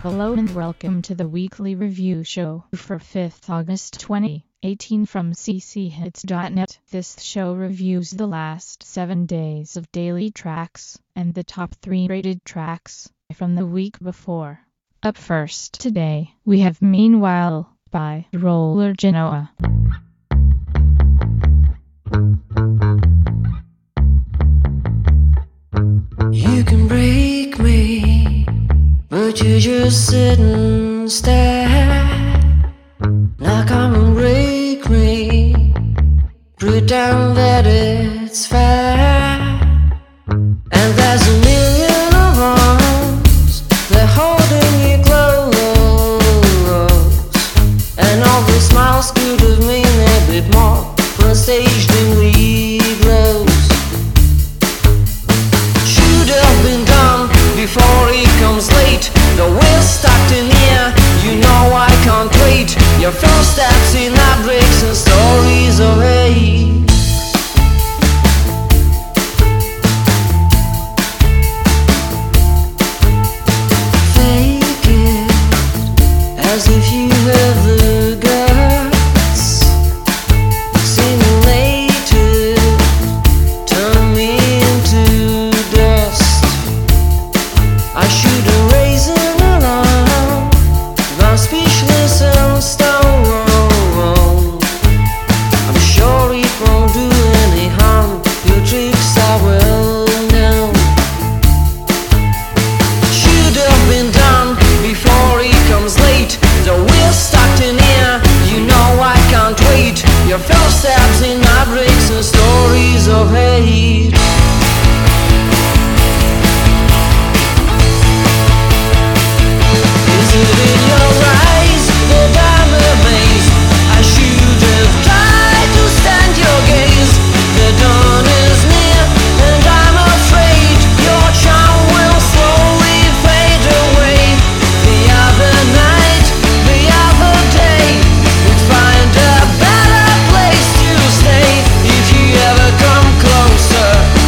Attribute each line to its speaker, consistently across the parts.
Speaker 1: Hello and welcome to the weekly review show for 5th August 2018 from cchits.net. This show reviews the last 7 days of daily tracks and the top 3 rated tracks from the week before. Up first today, we have Meanwhile by Roller Genoa.
Speaker 2: You can break me, but you just sit and stare. Now come and break me, pretend that it's fair. And there's a million of arms, they're holding you close. And all the smiles could have mean a bit more when the stage dimly glows. Should have been done before he comes late. The wheel's stuck in here, you know I can't wait. Your first steps in heartbreaks and stories of hate. Fake it as if you have the guts. Simulate it, turn me into dust. I shouldn't raise an alarm, but I'm speechless and stone. I'm sure it won't do any harm, your tricks are well known. Should have been done before he comes late. The wheel's stuck in here, you know I can't wait. Your first steps in heartbreaks and stories of hate. Is it in your eyes that I'm amazed? I should have tried to stand your gaze. The dawn is near and I'm afraid your charm will slowly fade away. The other night, the other day, we'd find a better place to stay if you ever come closer.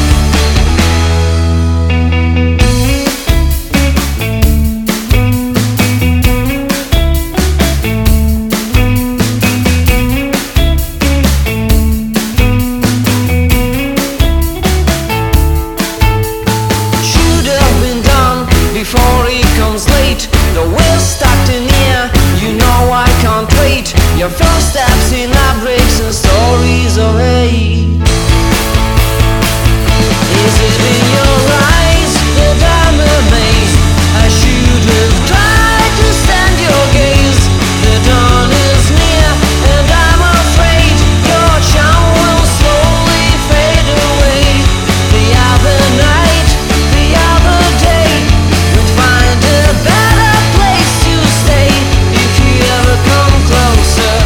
Speaker 2: Should have been done before he comes late. The wheel's stuck in here, you know I can't wait. Your first steps in heartbreaks and stories of hate. Is it in your eyes that I'm amazed? I should have tried to stand your gaze. The dawn is near and I'm afraid your charm will slowly fade away. The other night, the other day, we'd find a better place to stay if you ever come closer.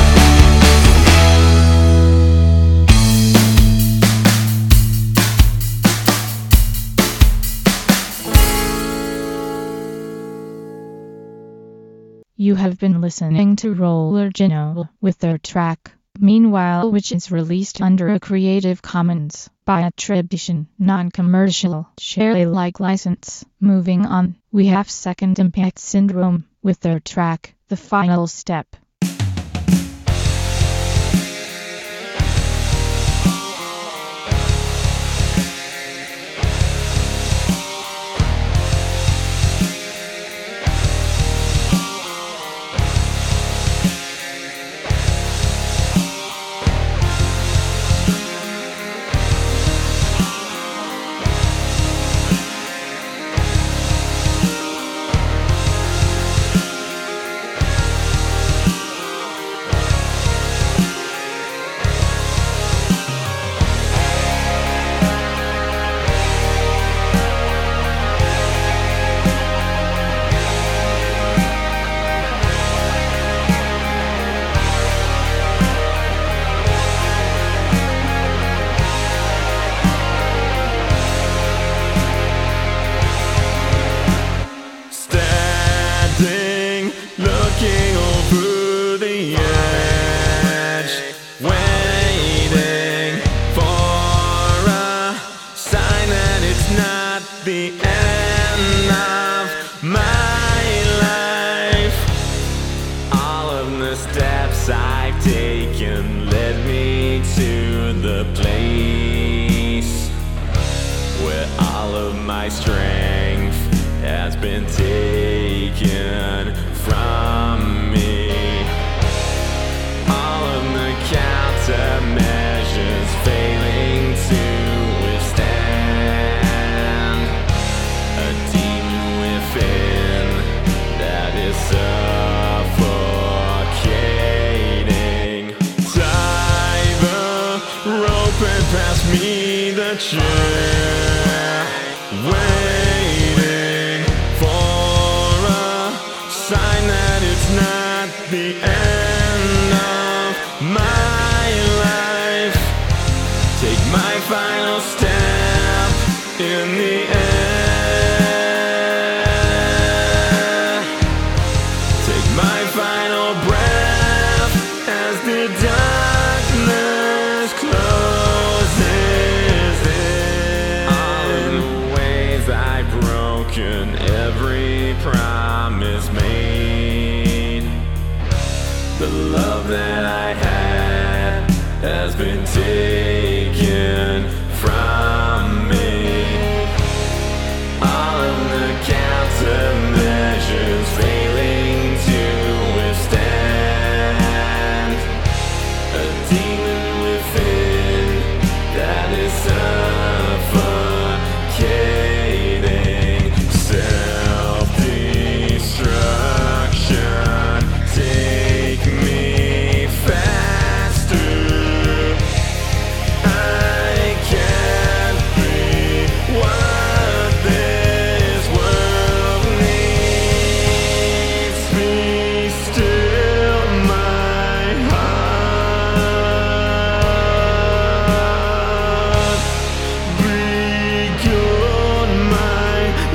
Speaker 1: You have been listening to Roller Genoa with their track Meanwhile, which is released under a Creative Commons by attribution, non-commercial, share Alike license. Moving on, we have Second Impact Syndrome with their track The Final Step.
Speaker 3: my strength has been taken from me. All of the countermeasures failing to withstand a demon within that is suffocating. Tie the rope and pass me the chair, waiting for a sign that it's not the end of my life. Take my final step in the air. Take my final breath as the darkness closes in. All in the ways I've broken every promise made. The love that I had has been taken from me. All of the countermeasures failing to withstand a demon within that is suffocating. Self-destruction, take me faster. I can't be what this world needs. Be still my heart. Be good my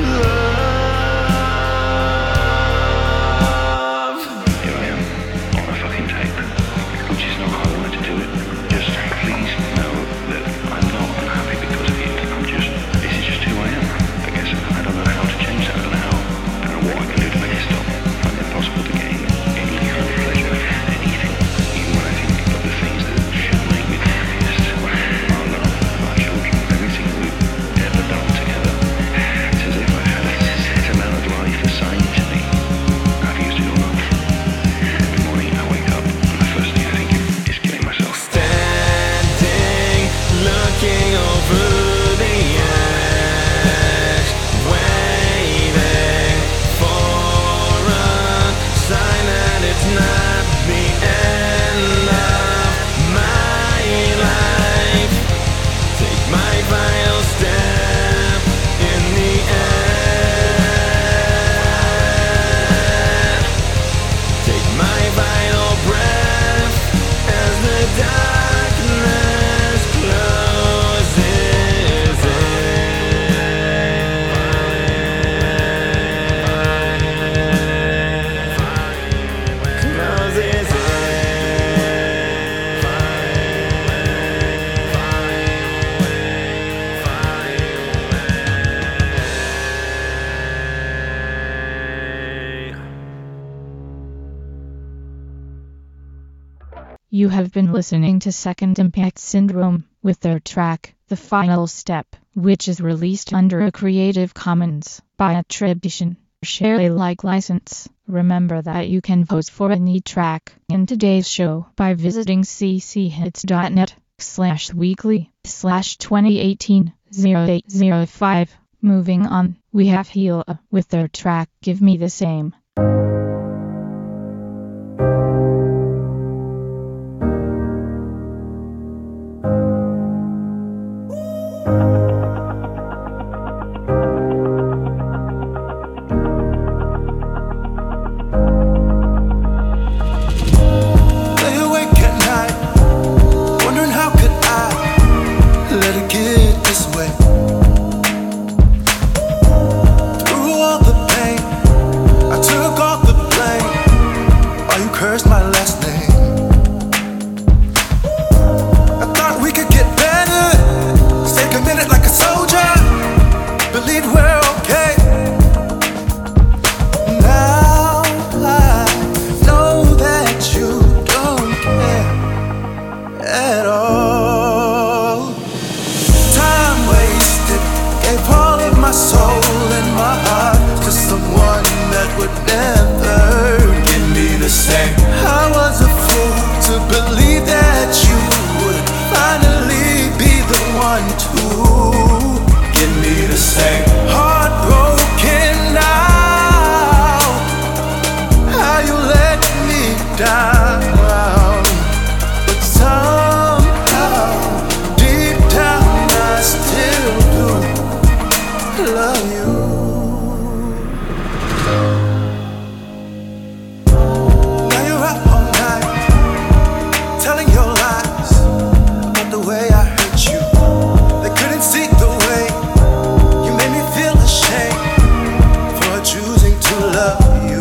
Speaker 3: love.
Speaker 4: Here I am, on a fucking tape, which is not how I wanted to do it. Just please know that I'm not unhappy because of you. This is just who I am. I guess I don't know how to change that. I don't know what I can do to make it stop. Find it impossible to gain any kind of pleasure, anything. Even when I think of the things that should make me the happiest. Our love, our children, everything we've ever done together. It's as if I had a set amount of life assigned to me. I've used it all up. Every morning I wake up and the first thing I think is killing myself.
Speaker 3: Standing, looking over the edge, waiting for a sign that it's not the end of my life. Take my final step in the air. Take my final breath as the darkness closes in. Closes in.
Speaker 1: You have been listening to Second Impact Syndrome with their track, The Final Step, which is released under a Creative Commons by attribution, share Alike license. Remember that you can vote for any track in today's show by visiting cchits.net/weekly/2018-0805. Moving on, we have Hila with their track, Give Me the Same.
Speaker 5: Lay awake at night, wondering how could I let it get this way. Through all the pain, I took one to get me to say heartbroken now. How you let me down, but somehow deep down I still do love you. Now you're up all night telling your lies about the way I hurt you. They couldn't see the way you made me feel ashamed for choosing to love you.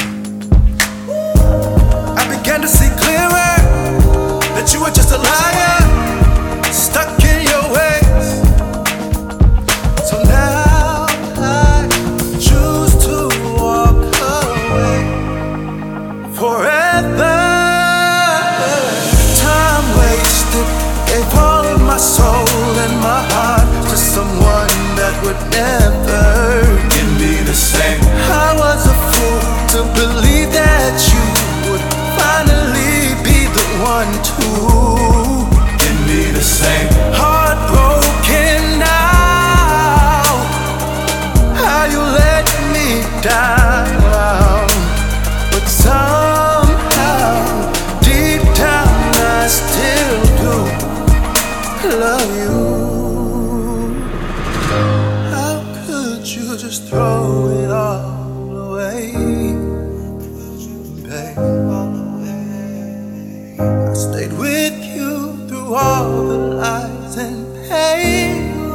Speaker 5: I began to see clearer that you were just a liar, stuck in your ways. So now I choose to walk away forever. Time wasted, gave all of my soul and my heart to someone that would never give me the same. I was a fool to believe that you would finally be the one to give me the same. Heartbroken now, how you let me down, but somehow deep down I still do love you. How could you just throw it all away, babe? I stayed with you through all the lies and pain.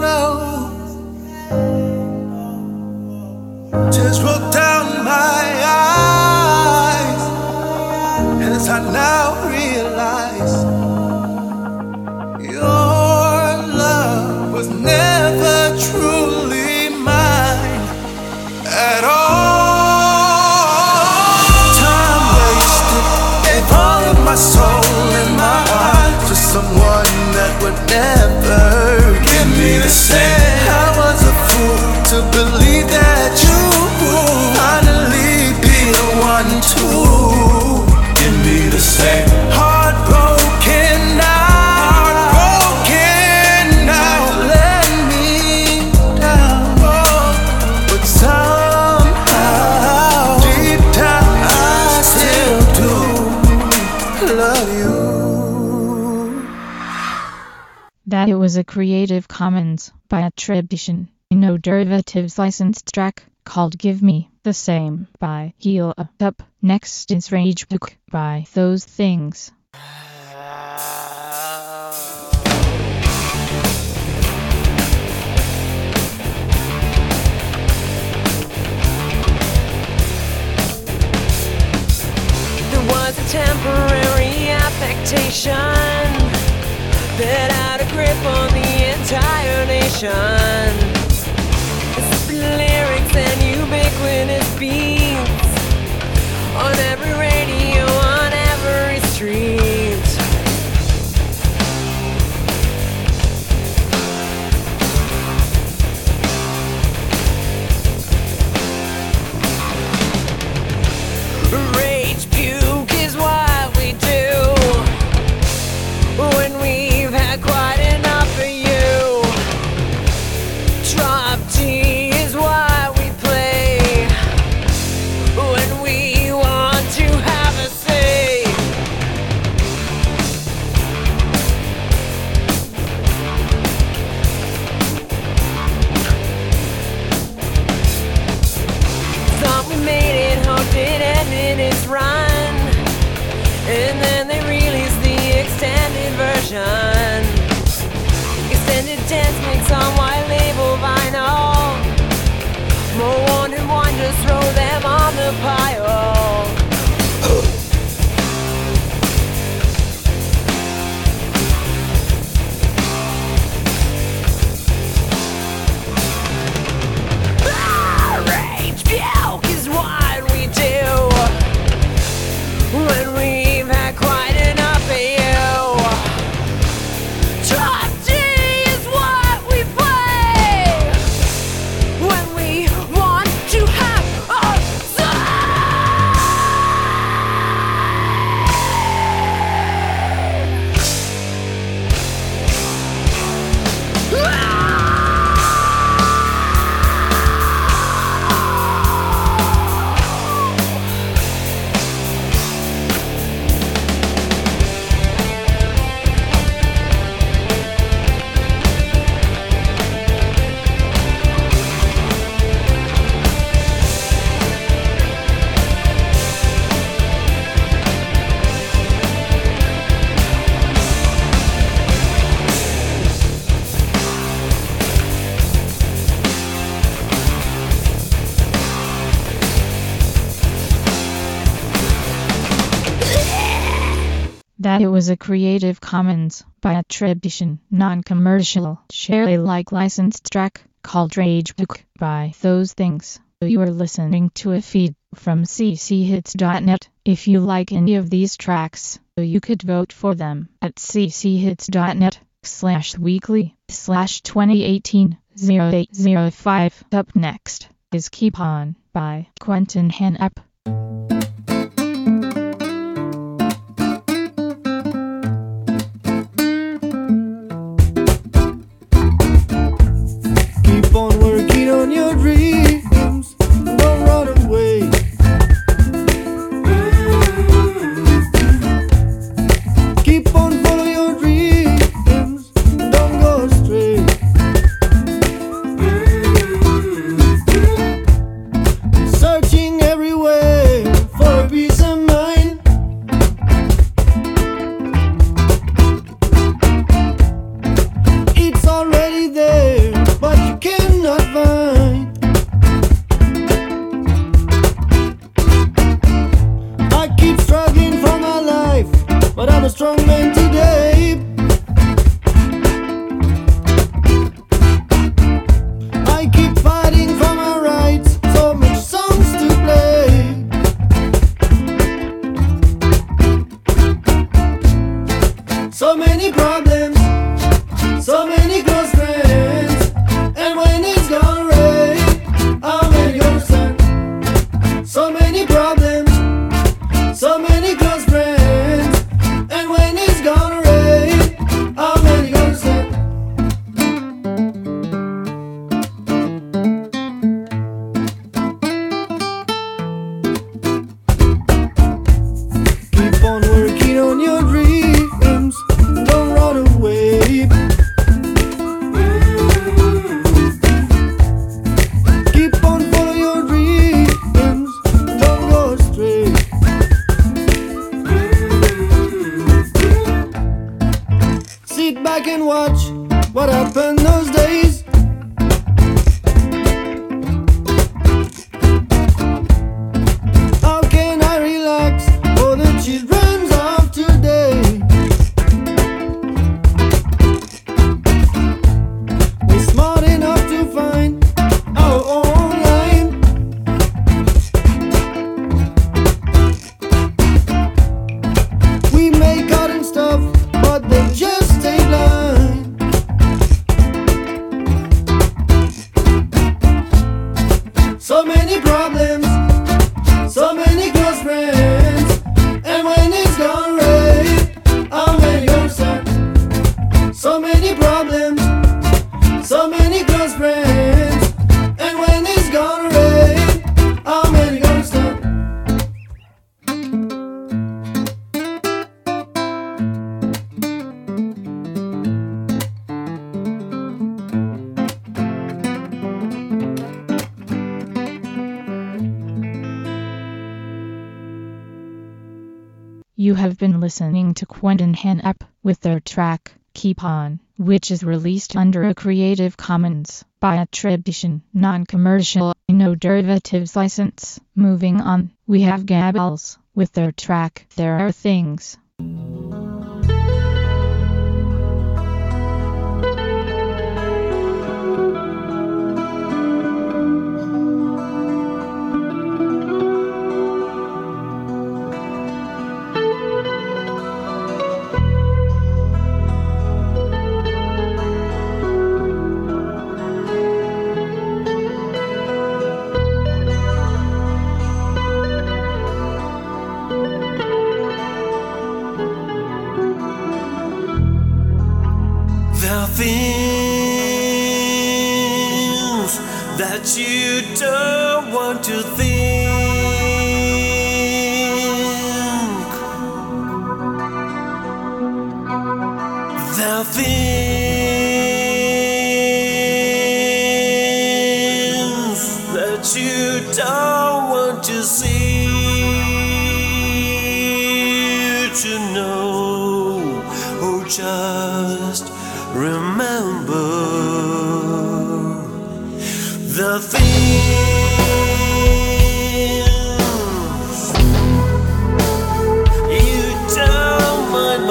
Speaker 5: Tears rolled down my eyes as I now realize your love was never truly mine at all. Time wasted, gave all of my soul and my heart to someone that would never give me the same. I was a fool to believe that you would finally be the one to give me the same. Heartbroken now, heartbroken now, let me down, but somehow deep down I still do love you.
Speaker 1: That it was a Creative Commons by attribution, no derivatives licensed track called Give Me the Same by Heel Up. Next is Rage Book by Those Things.
Speaker 2: There was a temporary affectation that had a grip on the entire nation. Lyrics and ubiquitous beats on every radio, on every street. Rage puke is what we do when we've had quite enough of you. Drop T is what we play when we want to have a say. Thought we made it, hoped it ended its run, and then they released the extended version. Extended dance mix on white label vinyl. More wanted one, just throw them on the pile. Rage puke is what we do when we've had quite enough of you. Drop D is what we play when we want to have a say.
Speaker 1: that it was a Creative Commons by attribution, non-commercial, share Alike licensed track called Rage Book by Those Things. You are listening to a feed from cchits.net. If you like any of these tracks, you could vote for them at cchits.net/weekly/2018-0805. Up next is Keep On by Quentin Hennep.
Speaker 6: Keep on working on your dreams, don't run away. Keep on following your dreams, don't go astray. Searching everywhere for a peace of mind. It's already there, but you cannot find. I keep struggling for my life, but I'm a strong man today. I keep fighting for my rights, so much songs to play. So many problems, so many close friends, and when it's gonna rain, I'll make your sun. So many problems, so many close friends, and when it's gonna rain, I'll make your sun. Keep on working on your dreams, don't run away. Keep on following your dreams, don't go astray. Sit back and watch what happened those days. How can I relax for the children of today? We're smart enough to find our own line. We make art and stuff, but they just stay blind. So many problems, so many close friends, and when it's gonna rain, I'll make your sun. So many problems, so many close friends, and when it's gonna rain, I'll make your sun.
Speaker 1: You have been listening to Quentin Hennep with their track Keep On, which is released under a Creative Commons by attribution, non-commercial, no derivatives license. Moving on, we have Gabels with their track There Are Things.
Speaker 3: There are things that you don't want to think. There are things that you don't want to see, to know, or just remember the things you don't want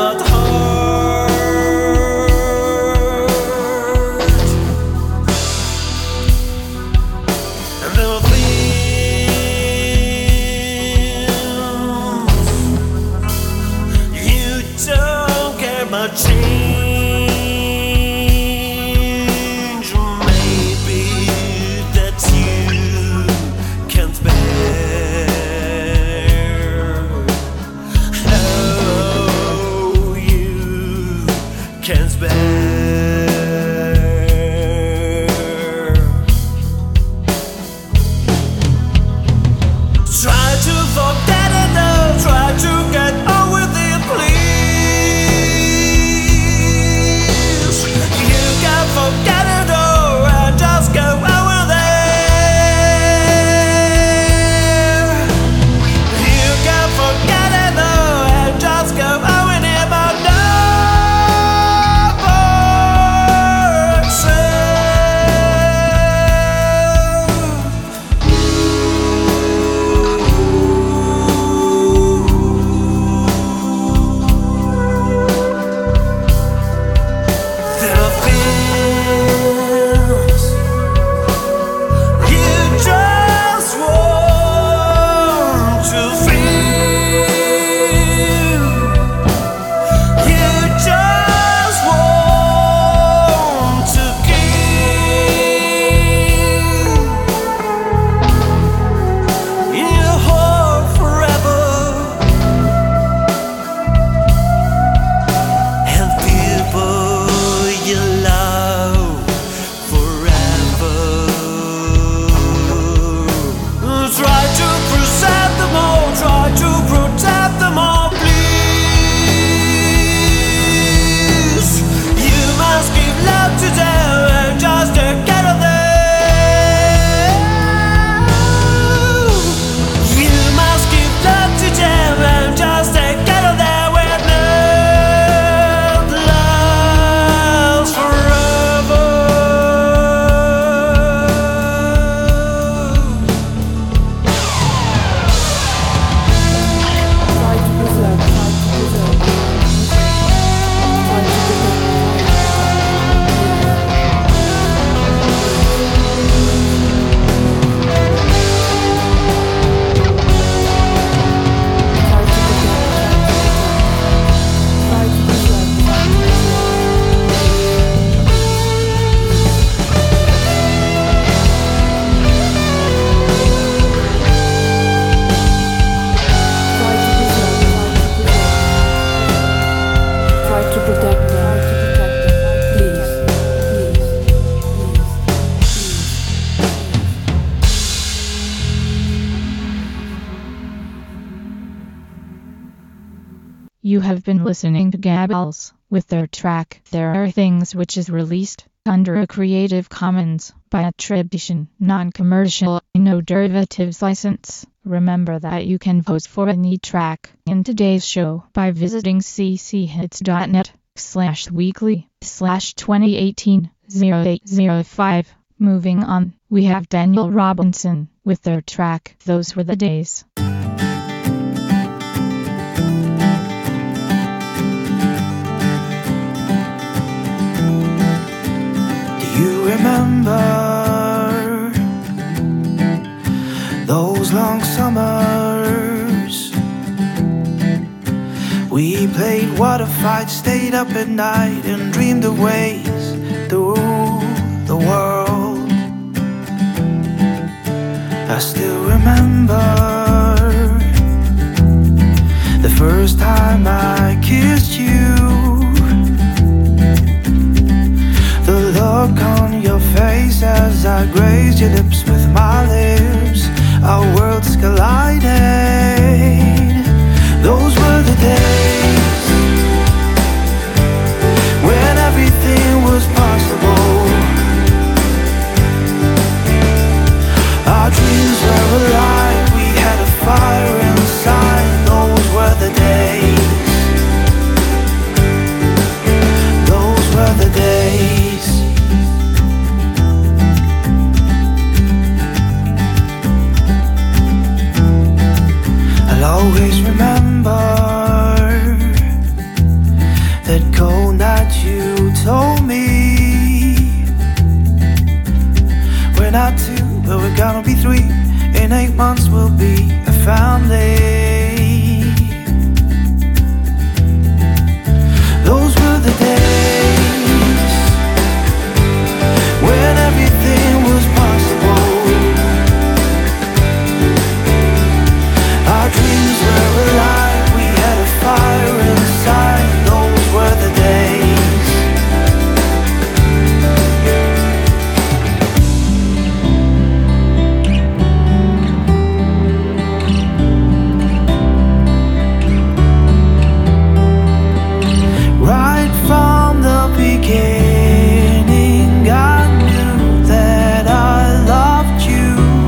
Speaker 1: have been listening to Gabels with their track There Are Things, which is released under a Creative Commons by attribution, non-commercial, no derivatives license. Remember that you can vote for any track in today's show by visiting cchits.net/weekly/2018-0805. Moving on, we have Daniel Robinson with their track Those Were the Days.
Speaker 5: You remember those long summers? We played water fights, stayed up at night, and dreamed of ways through the world. I still remember the first time I kissed you. The look on your face as I grazed your lips with my lips. Our worlds collided. Those were the days when everything was possible. Our dreams were alive. We had a fire inside. Those were the days. Those were the days. I'll always remember that cold night you told me we're not two, but we're gonna be three. In 8 months we'll be a family. Those were the days when everything was possible. Our dreams were alive, we had a fire inside. Those were the days. Right from the beginning, I knew that I loved you.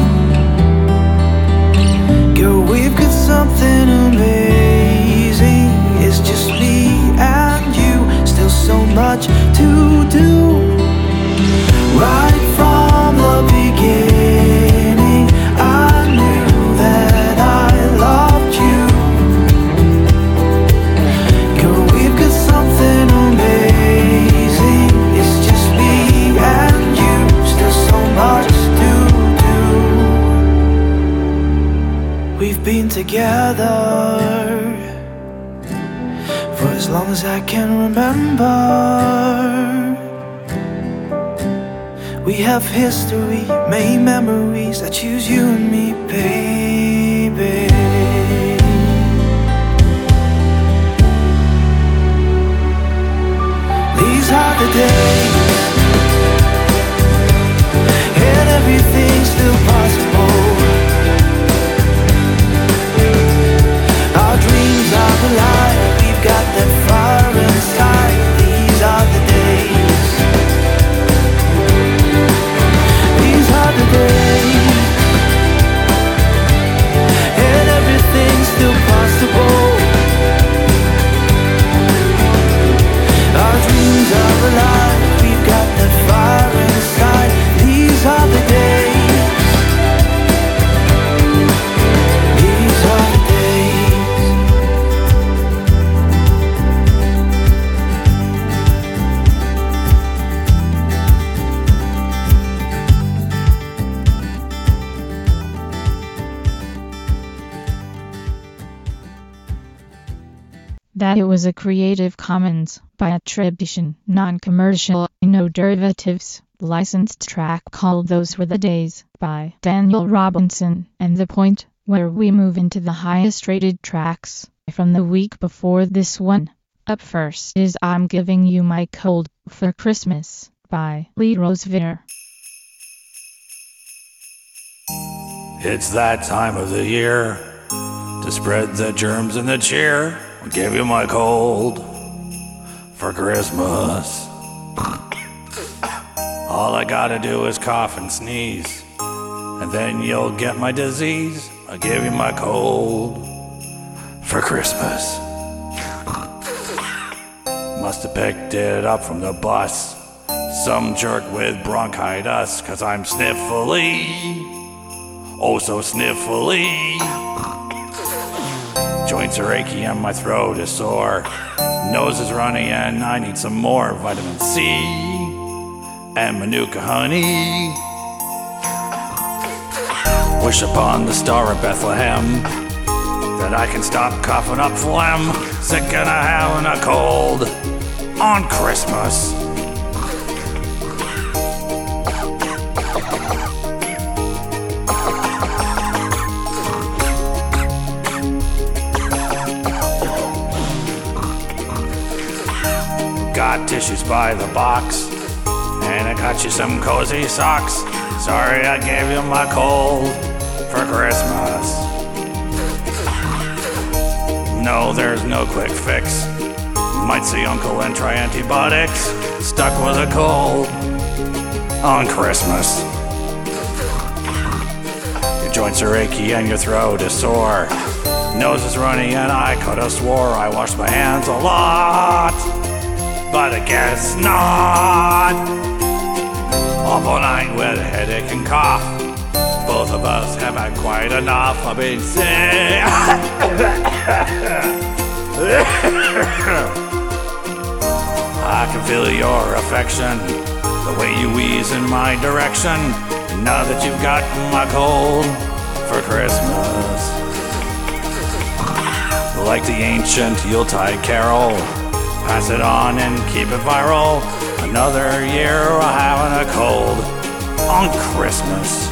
Speaker 5: Girl, we've got something amazing. It's just me and you, still so much to do. Right from the beginning, I knew that I loved you. Girl, we've got something amazing. It's just me and you, still so much to do. We've been together for as long as I can remember. We have history, made memories. I choose you and me, baby. These are the days, and everything's still possible. Our dreams are alive, we've got that fire inside. These are the days. These are the days, and everything's still possible. Our dreams are alive, we've got that fire inside. These are the days. These are the days.
Speaker 1: That it was a Creative Commons by attribution, non-commercial, no derivatives, licensed track called Those Were the Days by Daniel Robinson, and the point where we move into the highest rated tracks from the week before this one. Up first is I'm Giving You My Cold for Christmas by Lee Rosevere.
Speaker 7: It's that time of the year to spread the germs in the cheer I'll give you my cold for Christmas. All I gotta do is cough and sneeze, and then you'll get my disease. I'll give you my cold for Christmas. Must have picked it up from the bus, some jerk with bronchitis, 'cause I'm sniffly, oh so sniffly. Joints are achy and my throat is sore, nose is runny and I need some more vitamin C and Manuka honey. Wish upon the star of Bethlehem that I can stop coughing up phlegm, sick and a having a cold on Christmas. Got tissues by the box, and I got you some cozy socks. Sorry I gave you my cold for Christmas. No, there's no quick fix. Might see uncle and try antibiotics. Stuck with a cold on Christmas. Your joints are achy and your throat is sore. Nose is runny and I could have swore I washed my hands a lot, but I guess not. Awful night with a headache and cough. Both of us have had quite enough of being sick. I can feel your affection, the way you wheeze in my direction. Now that you've got my cold for Christmas. Like the ancient Yuletide carol, pass it on and keep it viral. Another year of having a cold on Christmas.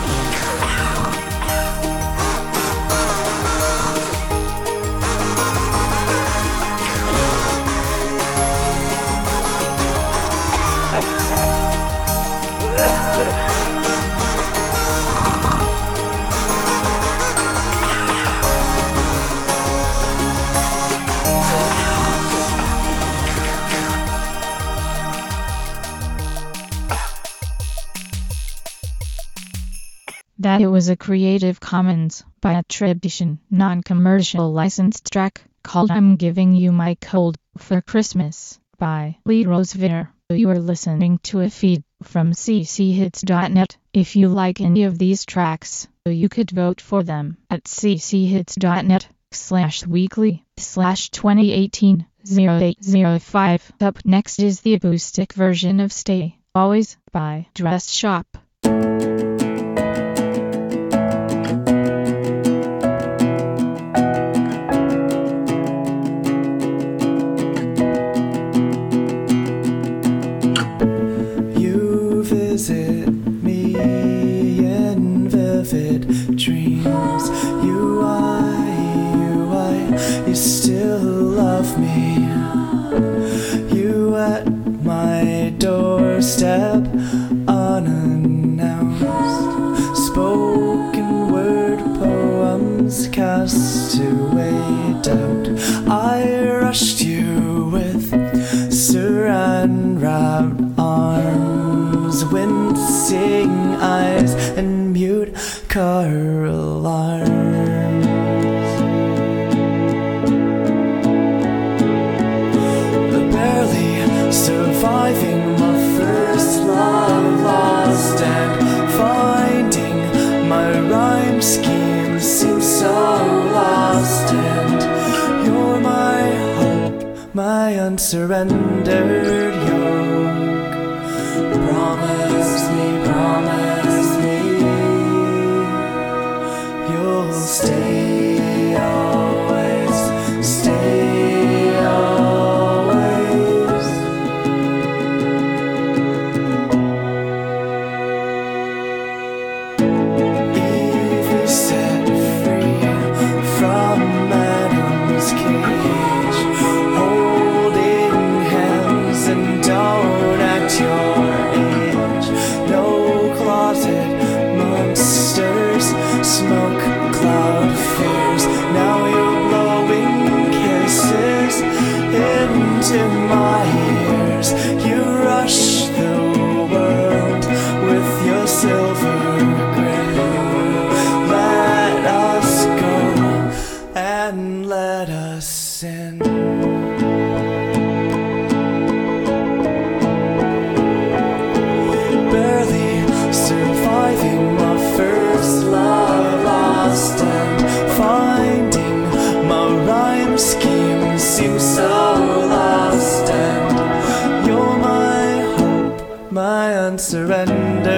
Speaker 1: That it was a Creative Commons by attribution, non-commercial licensed track called I'm Giving You My Cold for Christmas by Lee Rosevere. You are listening to a feed from cchits.net. If you like any of these tracks, you could vote for them at cchits.net/weekly/2018-0805. Up next is the acoustic version of Stay Always by Dress Shop.
Speaker 8: Visit me in vivid dreams. You still love me. You at my doorstep, unannounced. Spoken word poems cast away doubt. I rushed you with saran wrapped arms, wincing eyes and mute car alarms. Barely surviving my first love lost, and finding my rhyme scheme seems so lost. And you're my hope, my unsurrendered yoke. Promise me, you'll stay always, stay always. Evie set free from Adam's cage, holding hands and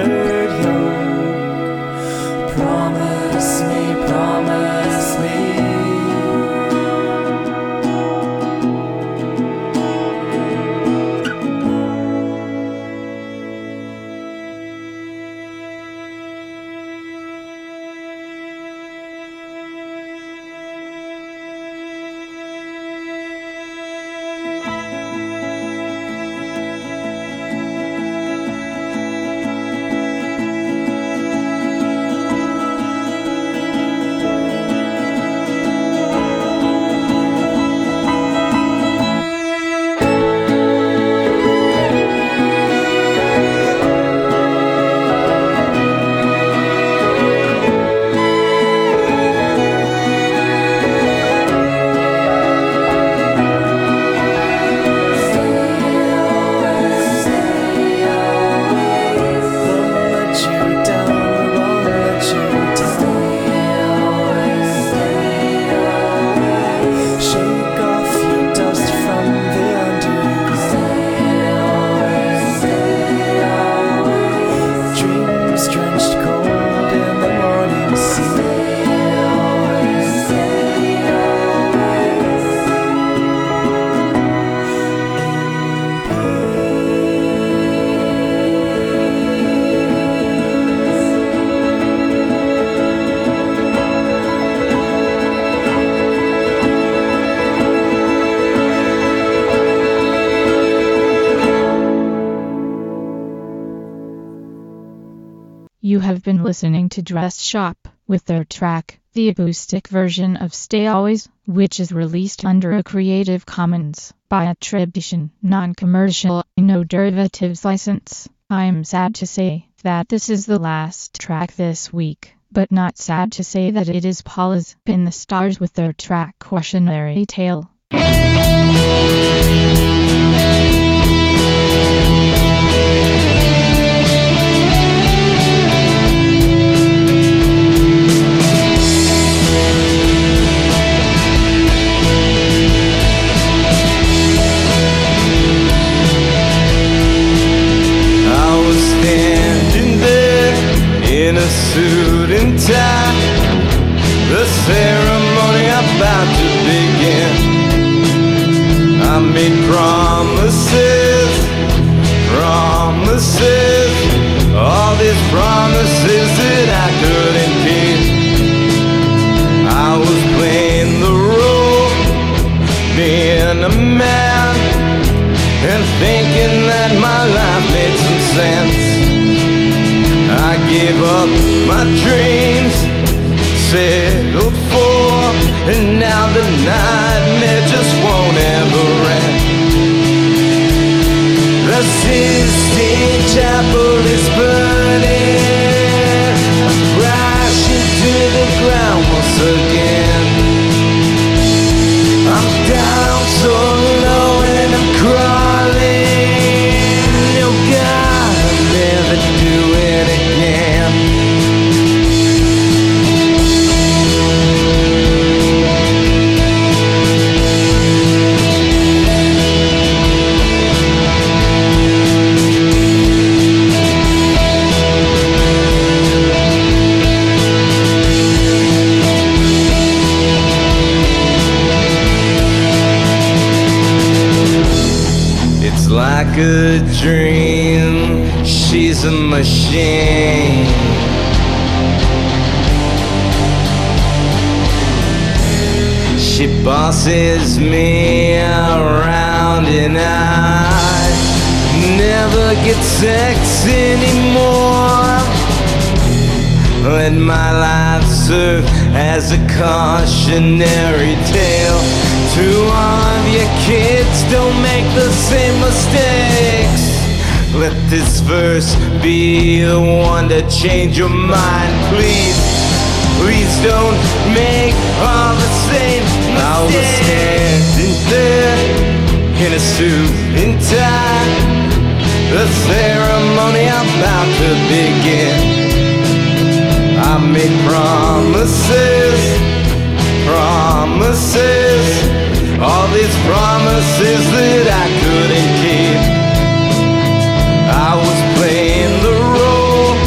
Speaker 8: withered young. Promise me, promise me.
Speaker 1: You have been listening to Dress Shop with their track, the acoustic version of Stay Always, which is released under a Creative Commons by attribution, non-commercial, no derivatives license. I'm sad to say that this is the last track this week, but not sad to say that it is Paula's In the Stars with their track Cautionary Tale.
Speaker 5: In a suit and tie, the ceremony about to begin. I made promises, promises, all these promises that I couldn't keep. I was playing the role, being a man, and thinking that my life made some sense. I gave up my dreams, settled for, and now the nightmare just won't ever end. The Sistine Chapel is burning, crashing to the ground once again. I'm down so low and I'm crawling. Oh God, I'll never do it again. It's like a dream, she's a machine. She bosses me around and I never get sex anymore. Let my life serve as a cautionary tale to all of your kids, don't make the same mistakes. Let this verse be the one to change your mind, please. Please don't make all the same mistakes. I was standing there in a suit and tie, the ceremony about to begin. I made promises, promises, all these promises that I couldn't keep. I was playing the role,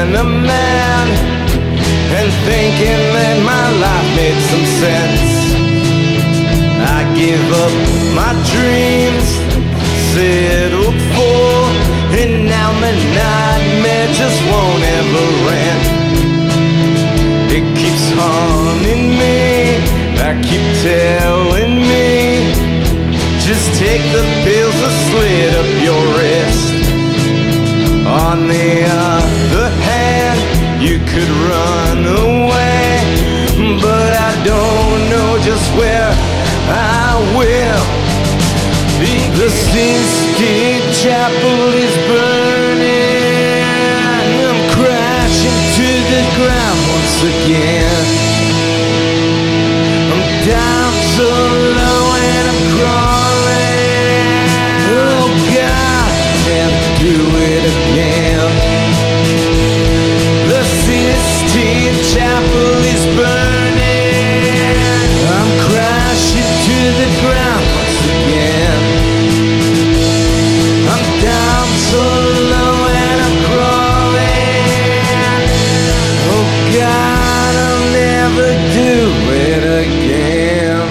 Speaker 5: and a man, and thinking that my life made some sense. I gave up my dreams, settled for, and now my nightmare just won't ever end. It keeps haunting me, I keep telling me, just take the pills or slit up your wrist. On the other hand, you could run away, but I don't know just where I will. The Sistine Chapel is burning, I'm crashing to the ground once again. I'm down so low and I'm crawling. Oh God, never do it again. The Sistine Chapel is burning, I'm crashing to the ground once again. I'm down so low and I'm crawling. Oh God, I'll never do it again.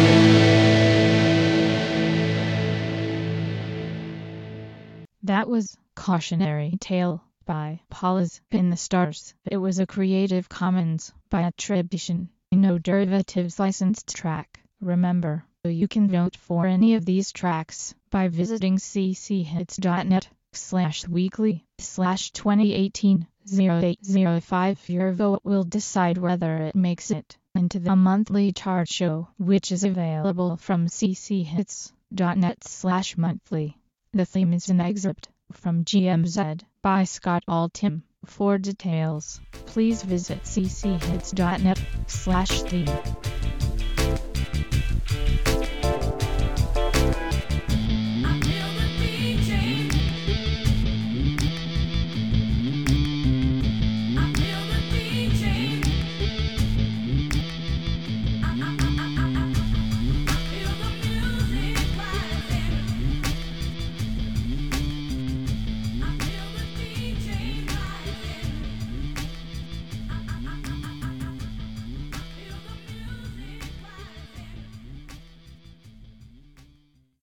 Speaker 1: That was Cautionary Tale by Paula's in the Stars. It was a Creative Commons by attribution, no derivatives licensed track. Remember, you can vote for any of these tracks by visiting cchits.net/weekly/2018-0805. Your vote will decide whether it makes it into the monthly chart show, which is available from cchits.net/monthly. The theme is an excerpt from GMZ by Scott Altham. For details, please visit cchits.net/theme.